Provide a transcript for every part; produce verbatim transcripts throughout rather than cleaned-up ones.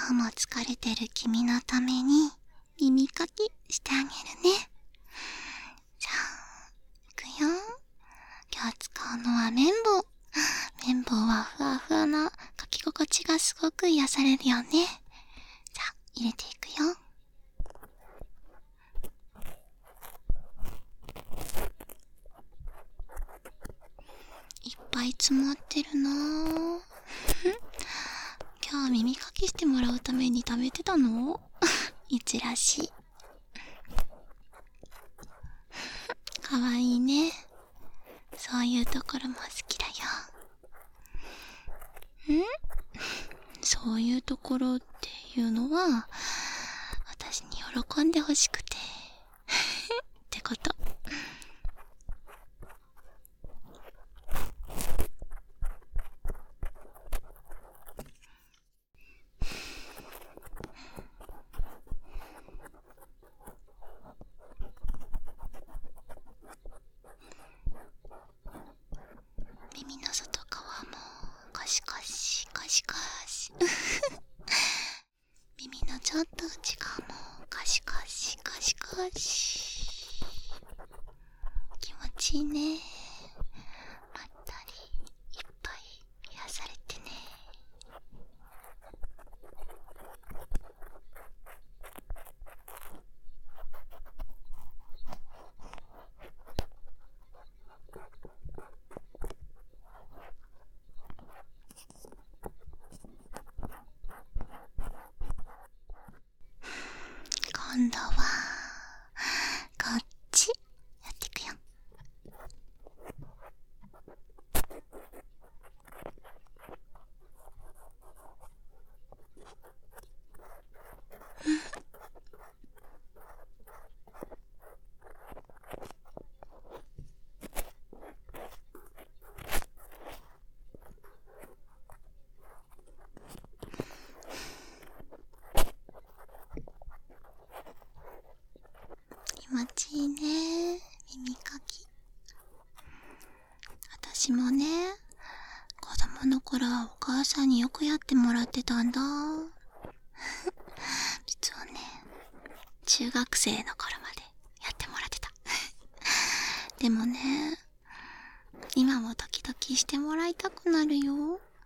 今日も疲れてる君のために耳かきしてあげるね。じゃあ、いくよ。今日使うのは綿棒。綿棒はふわふわな書き心地がすごく癒されるよね。じゃあ、入れていくよ。いっぱい詰まってるなぁ。今日耳かきしてもらうために貯めてたの？いちらしい。かわいいね。そういうところも好きだよ。ん？そういうところっていうのは、私に喜んでほしくてってこと。耳の外側もゴシゴシゴシゴシ耳のちょっと内側もゴシゴシゴシゴシ。気持ちいいね。まったりいっぱい癒されてね。今度はこっちやっていくよ。気持ちいいね、耳かき。私もね、子供の頃はお母さんによくやってもらってたんだ。実はね、中学生の頃までやってもらってた。でもね、今も時々してもらいたくなるよ。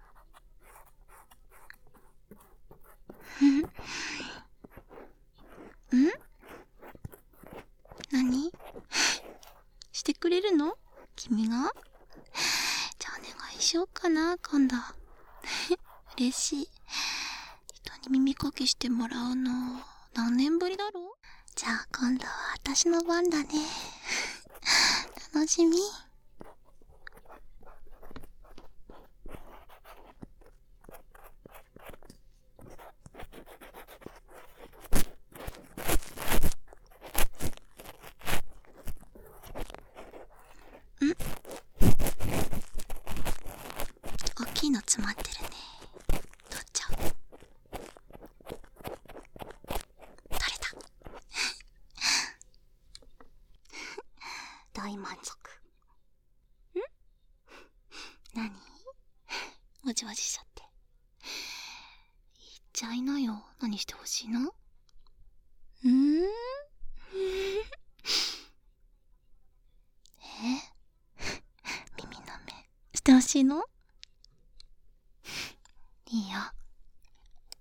ん？何？してくれるの？君が？じゃあお願いしようかな、今度。嬉しい。人に耳かきしてもらうの何年ぶりだろう？じゃあ今度は私の番だね。楽しみ。ん？大きいの詰まってるね。取っちゃう。取れた。大満足。ん？何？もじもじしちゃって。言っちゃいなよ。何してほしいの？うーん？え？耳の目してほしいの？いいよ。